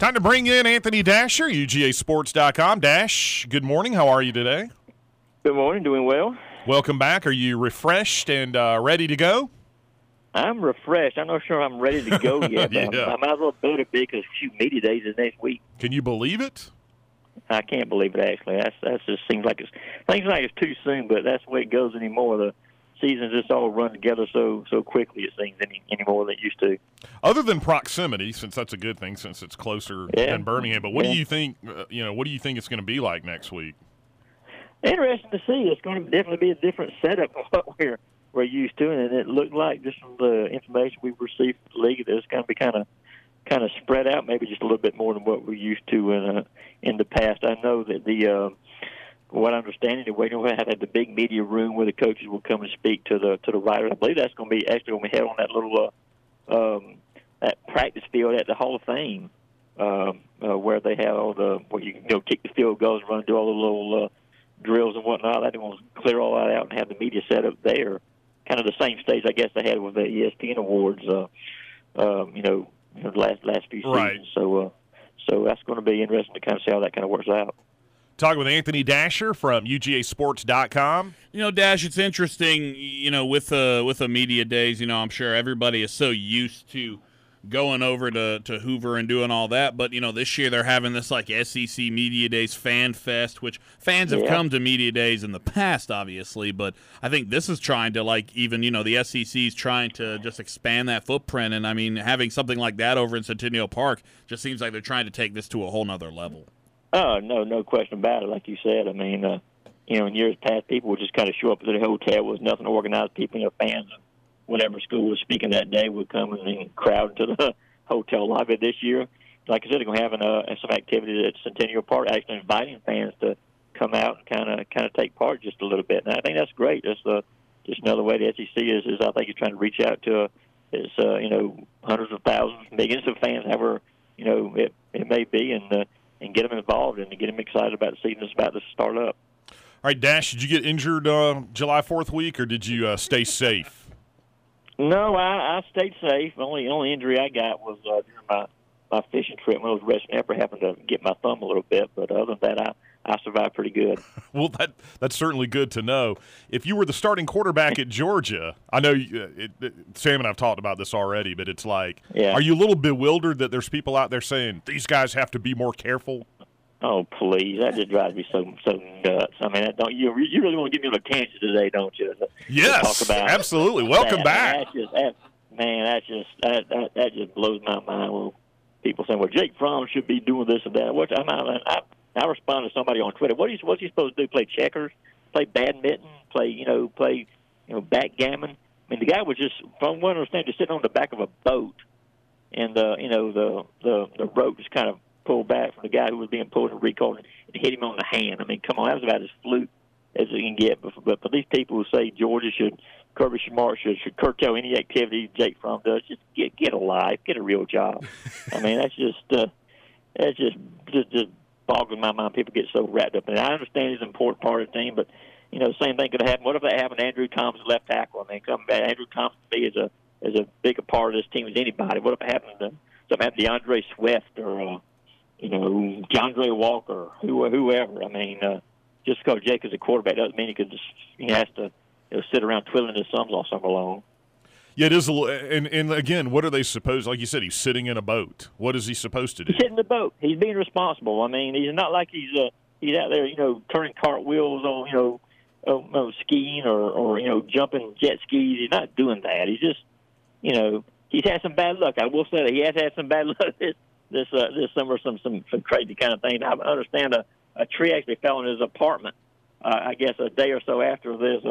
Time to bring in Anthony Dasher, UGASports.com. Dash, good morning. How are you today? Good morning. Doing well. Welcome back. Are you refreshed and ready to go? I'm refreshed. I'm not sure I'm ready to go yet. But Yeah. I might as well better be because media days is next week. Can you believe it? I can't believe it. Actually, that just seems like it's too soon. But that's the way it goes anymore. The seasons just all run together so quickly. It seems anymore than it used to. Other than proximity, since that's a good thing, since it's closer than Birmingham. But what do you think? What do you think it's going to be like next week? Interesting to see. It's going to definitely be a different setup of what we're used to, and it looked like just from the information we've received from the league that it's going to be kind of spread out, maybe just a little bit more than what we're used to in the past. I know that what I'm understanding, we know how to have the big media room where the coaches will come and speak to the writers. I believe that's going to be held on that little that practice field at the Hall of Fame, where they have all where you kick the field goals, run, do all the little drills and whatnot. They want to clear all that out and have the media set up there, kind of the same stage I guess they had with the ESPN awards. The last few seasons. Right. So that's going to be interesting to kind of see how that kind of works out. Talking with Anthony Dasher from UGASports.com. Dash, it's interesting, with the media days, I'm sure everybody is so used to going over to Hoover and doing all that. But, this year they're having this, SEC Media Days Fan Fest, which fans have come to Media Days in the past, obviously. But I think this is trying to, the SEC's trying to just expand that footprint. And, having something like that over in Centennial Park just seems like they're trying to take this to a whole nother level. Oh, no question about it. Like you said, in years past, people would just kind of show up at the hotel with nothing organized. People, fans of whatever school was speaking that day would come and crowd into the hotel lobby. This year, like I said, they're going to have some activities at Centennial Park, actually inviting fans to come out and kind of take part just a little bit. And I think that's great. That's just another way the SEC is I think, is trying to reach out to hundreds of thousands, millions of fans, however it may be, and get them involved and get them excited about the season that's about to start up. All right, Dash, did you get injured July 4th week, or did you stay safe? No, I stayed safe. The only injury I got was during my fishing trip when I was resting up. I happened to get my thumb a little bit, but other than that, I survived pretty good. Well, that's certainly good to know. If you were the starting quarterback at Georgia, I know Sam and I've talked about this already, but it's are you a little bewildered that there's people out there saying these guys have to be more careful? Oh, please. That just drives me so nuts. You really want to give me a tangent today, don't you? Yes, talk about absolutely. Welcome back. That just blows my mind. Well, people saying, well, Jake Fromm should be doing this and that. I respond to somebody on Twitter. What's he supposed to do? Play checkers? Play badminton? Play backgammon? The guy was just, from what I understand, just sitting on the back of a boat, and the rope just kind of pulled back from the guy who was being pulled and recalled and hit him on the hand. Come on, that was about as flute as you can get. But for these people who say Kirby Smart should curtail any activity Jake Fromm does, just get a life, get a real job. That's just boggling my mind. People get so wrapped up in it. I understand he's an important part of the team, but the same thing could happen. What if that happened to Andrew Thomas, left tackle? Andrew Thomas to me is a bigger part of this team as anybody. What if it happened to DeAndre Swift or DeAndre Walker, whoever? Just because Jake is a quarterback doesn't mean he has to sit around twiddling his thumbs all summer long. Yeah, it is a little. And again, what are they supposed? Like you said, he's sitting in a boat. What is he supposed to do? He's sitting in the boat. He's being responsible. He's not like he's out there, turning cartwheels on, skiing or jumping jet skis. He's not doing that. He's just, he's had some bad luck. I will say that he has had some bad luck this summer. Some crazy kind of thing. I understand a tree actually fell in his apartment. I guess a day or so after this,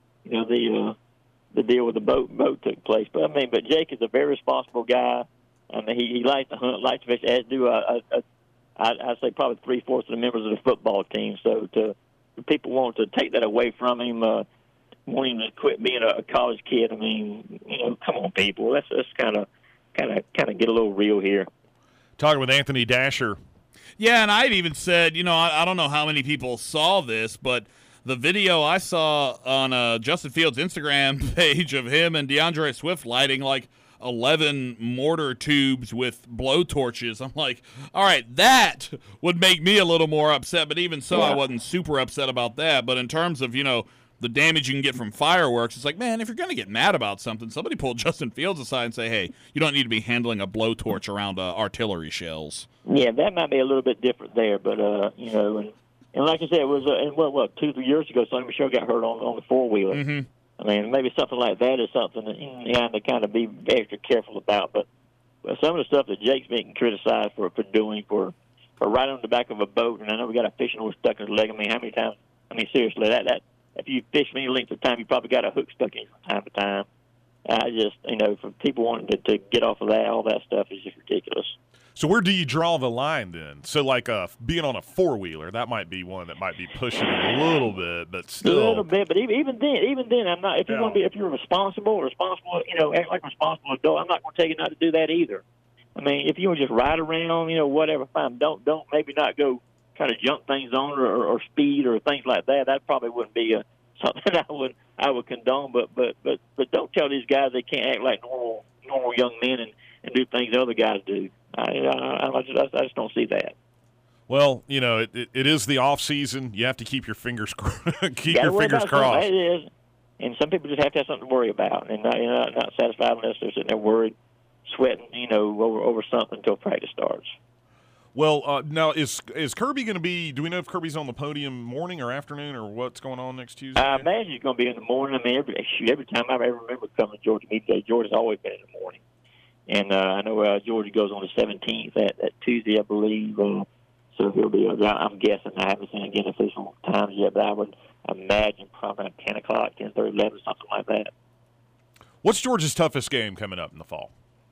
the deal with the boat took place. But Jake is a very responsible guy. He likes to hunt, likes to fish, as do I'd say probably 3/4 of the members of the football team. So people want to take that away from him, want him to quit being a college kid. Come on, people. Let's kind of get a little real here. Talking with Anthony Dasher. Yeah, and I'd even said, I don't know how many people saw this, but the video I saw on Justin Fields' Instagram page of him and DeAndre Swift lighting 11 mortar tubes with blow torches. I'm like, all right, that would make me a little more upset. But even so, I wasn't super upset about that. But in terms of, the damage you can get from fireworks, it's like, man, if you're going to get mad about something, somebody pull Justin Fields aside and say, hey, you don't need to be handling a blowtorch around artillery shells. Yeah, that might be a little bit different there, but, and like I said, it was, 2-3 years ago, Sonny Michel got hurt on the four-wheeler. Mm-hmm. I mean, maybe something like that is something that you have to kind of be extra careful about, but some of the stuff that Jake's being criticized for doing, for right on the back of a boat, and I know we got a fishing hook stuck in his leg. I mean, how many times? I mean, seriously, that if you fish many lengths of time, you probably got a hook stuck in from time to time. I just, for people wanting to get off of that, all that stuff is just ridiculous. So where do you draw the line then? So like being on a four-wheeler, that might be one that might be pushing it a little bit, but still. A little bit, but even then, I'm not. If you're responsible, act like a responsible adult, I'm not going to tell you not to do that either. I mean, if you want to just ride around, whatever, fine. Don't maybe not go try to jump things on or speed or things like that. That probably wouldn't be something I would condone. But don't tell these guys they can't act like normal young men and do things other guys do. I just don't see that. Well, it is the off season. You have to keep your fingers crossed. It is, and some people just have to have something to worry about, and not satisfied unless they're sitting there worried, sweating, over something until practice starts. Well, now is Kirby going to be? Do we know if Kirby's on the podium morning or afternoon or what's going on next Tuesday? I imagine he's going to be in the morning. I mean, every time I ever remember coming to Georgia Media Day, Georgia's always been in the morning. And I know Georgia goes on the 17th at Tuesday, I believe. So he'll be. I'm guessing. I haven't seen again official times yet, but I would imagine probably at 10 o'clock, 10:30, 11, something like that. What's Georgia's toughest game coming up in the fall?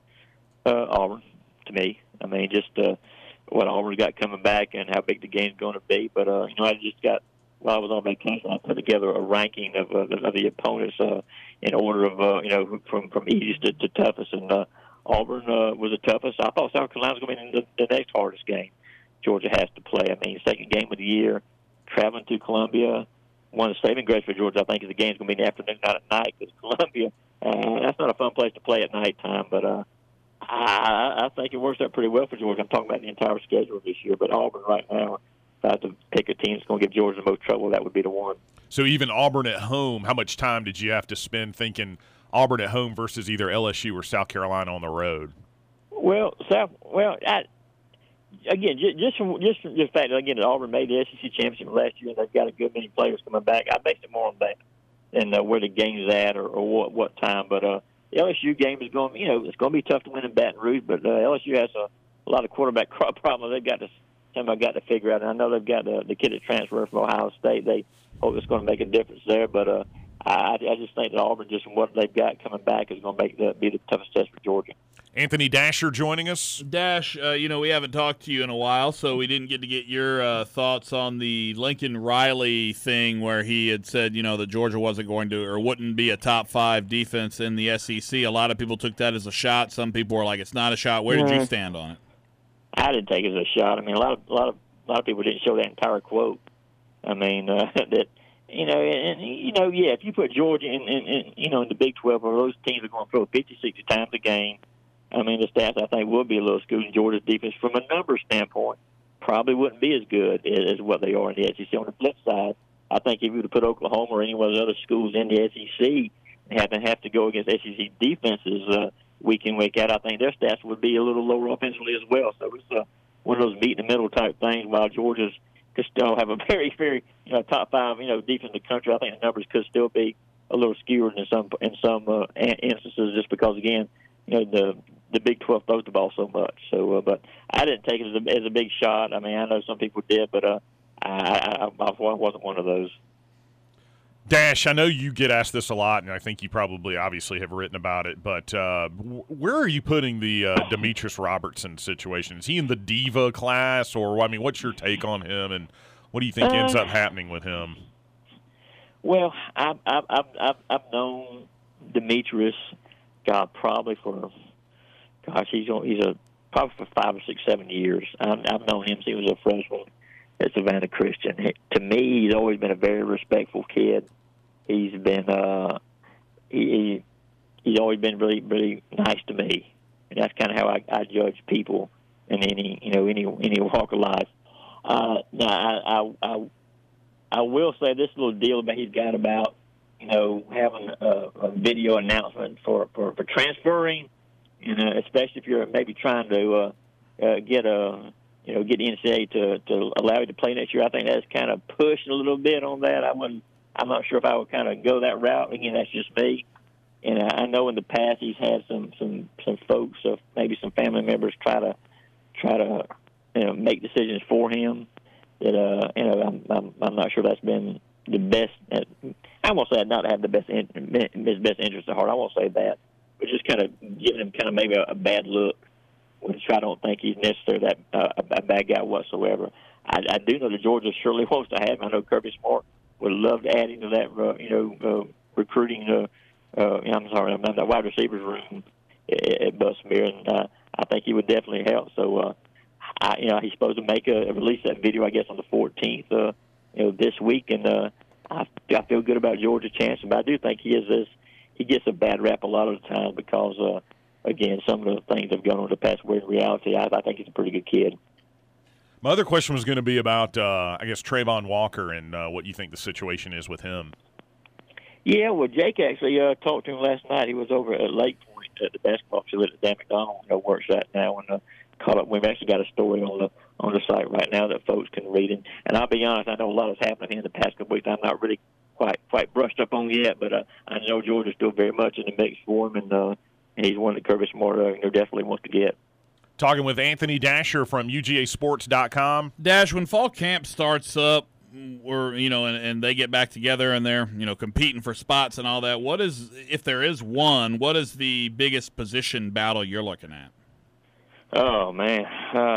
Auburn, to me. I mean, just what Auburn's got coming back and how big the game's going to be. But I just got while I was on vacation, I put together a ranking of the opponents in order of from easiest to toughest and. Auburn was the toughest. I thought South Carolina was going to be the next hardest game Georgia has to play. I mean, second game of the year, traveling to Columbia. One of the saving grace for Georgia, I think, is the game's going to be in the afternoon, not at night, because Columbia, that's not a fun place to play at nighttime. But I think it works out pretty well for Georgia. I'm talking about the entire schedule this year. But Auburn right now, if I had to pick a team that's going to give Georgia the most trouble, that would be the one. So even Auburn at home, how much time did you have to spend thinking – Auburn at home versus either LSU or South Carolina on the road? Again, just from the fact that again Auburn made the SEC championship last year and they've got a good many players coming back. I based it more on that than where the game's at or what time. But the LSU game is going. It's going to be tough to win in Baton Rouge. But LSU has a lot of quarterback problems. They've got to figure out. And I know they've got the kid that transferred from Ohio State. They hope it's going to make a difference there. But I just think that Auburn, just from what they've got coming back, is going to be the toughest test for Georgia. Anthony Dasher joining us. Dash, we haven't talked to you in a while, so we didn't get to get your thoughts on the Lincoln Riley thing where he had said, that Georgia wasn't going to or wouldn't be a top 5 defense in the SEC. A lot of people took that as a shot. Some people were like, it's not a shot. Where did you stand on it? I didn't take it as a shot. I mean, a lot of people didn't show that entire quote. I mean, that. If you put Georgia in the Big 12, where those teams are going to throw 50, 60 times a game, I mean, the stats, I think, will be a little skewed. Georgia's defense, from a numbers standpoint, probably wouldn't be as good as what they are in the SEC. On the flip side, I think if you were to put Oklahoma or any of those other schools in the SEC and have to go against SEC defenses week in, week out, I think their stats would be a little lower offensively as well. So it's one of those meet-in-the-middle type things, while Georgia's could still have a very, very, top 5, defense in the country. I think the numbers could still be a little skewed in some instances, just because again, the Big 12 throws the ball so much. So, but I didn't take it as a big shot. I mean, I know some people did, but I wasn't one of those. Dash, I know you get asked this a lot, and I think you probably obviously have written about it, but where are you putting the Demetrius Robertson situation? Is he in the diva class, or, I mean, what's your take on him, and what do you think ends up happening with him? Well, I've known Demetrius, probably for, probably for 5 or 6, 7 years. I've known him since he was a freshman at Savannah Christian. To me, he's always been a very respectful kid. He's been he's always been really, really nice to me, and that's kind of how I judge people in any walk of life. Now, I will say this little deal that he's got about having a video announcement for transferring, especially if you're maybe trying to get the NCAA to allow you to play next year. I think that's kind of pushing a little bit on that. I'm not sure if I would kind of go that route. Again, that's just me. And I know in the past he's had some folks, maybe some family members, try to make decisions for him. That I'm not sure that's been the best. I won't say not have the best his best interest at heart. I won't say that, but just kind of giving him kind of maybe a bad look, which I don't think he's necessarily a bad guy whatsoever. I do know that Georgia surely wants to have him. I know Kirby Smart would love to add into that recruiting. That wide receivers room at Bessemer, and I think he would definitely help. So, he's supposed to make release that video, I guess, on the 14th, this week, and I feel good about Georgia's chances. But I do think he gets a bad rap a lot of the time because, again, some of the things have gone on the past. Where in reality, I think he's a pretty good kid. My other question was going to be about, Trayvon Walker and what you think the situation is with him. Yeah, well, Jake actually talked to him last night. He was over at Lake Point at the basketball facility that Dan McDonald works at now, and caught up. We've actually got a story on the site right now that folks can read. And I'll be honest, I know a lot has happened in the past couple weeks. I'm not really quite brushed up on yet, but I know Georgia's still very much in the mix for him, and he's one that Kirby Smart definitely wants to get. Talking with Anthony Dasher from UGASports.com. Dash, when fall camp starts up, and they get back together and they're competing for spots and all that, what is, if there is one, what is the biggest position battle you're looking at? Oh man,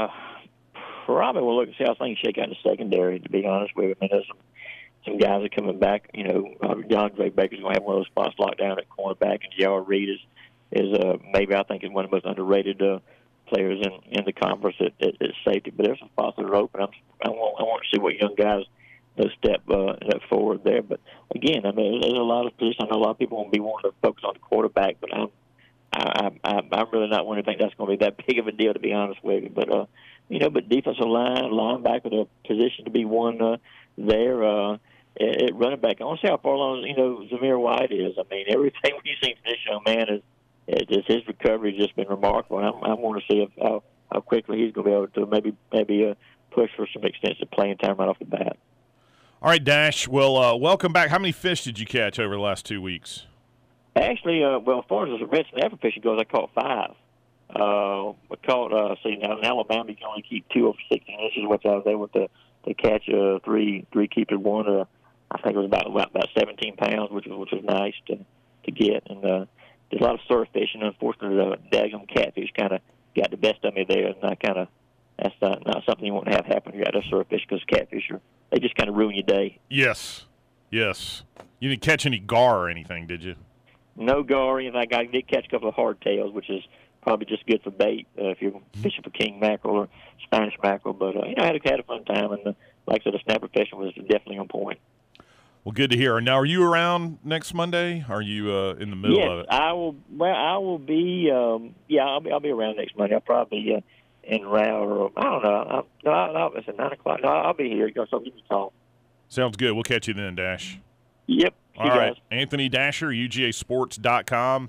probably we'll look and see how things shake out in the secondary. To be honest with you, I mean, there's some guys are coming back. DeAndre Baker's going to have one of those spots locked down at cornerback, and J.R. Reed is maybe I think is one of the most underrated players in the conference at safety. But there's some spots that are open. I want to see what young guys step forward there. But again, I mean, there's a lot of positions. I know a lot of people won't be wanting to focus on the quarterback, but I'm really not one to think that's going to be that big of a deal, to be honest with you. But but defensive line, linebacker, the position to be one there at running back. I want to see how far along Zamir White is. I mean, everything we've seen from this young man is his recovery has just been remarkable. And I want to see how quickly he's going to be able to maybe push for some extensive playing time right off the bat. All right, Dash. Well, welcome back. How many fish did you catch over the last 2 weeks? Actually, as far as the red snapper fishing goes, I caught 5. I caught, now in Alabama, you can only keep 2 over 16 inches, which I was able to catch 3 keepers. One, I think it was about 17 pounds, which was nice to get. And there's a lot of surf fishing. Unfortunately, the daggum catfish kind of got the best of me there, and that's not something you want to have happen here at a surf fish, because catfish they just kind of ruin your day. Yes. You didn't catch any gar or anything, did you? No gar or anything. I did catch a couple of hardtails, which is probably just good for bait if you're fishing for king mackerel or Spanish mackerel. But I had a fun time, and like I said, the snapper fishing was definitely on point. Well, good to hear. Now, are you around next Monday? Are you in the middle of it? Yes, I will. Well, I will be. I'll be around next Monday. I'll probably be en route, or I don't know. It's at 9 o'clock. No, I'll be here. So give me a call. Sounds good. We'll catch you then, Dash. Yep. All right. Anthony Dasher, UGASports.com.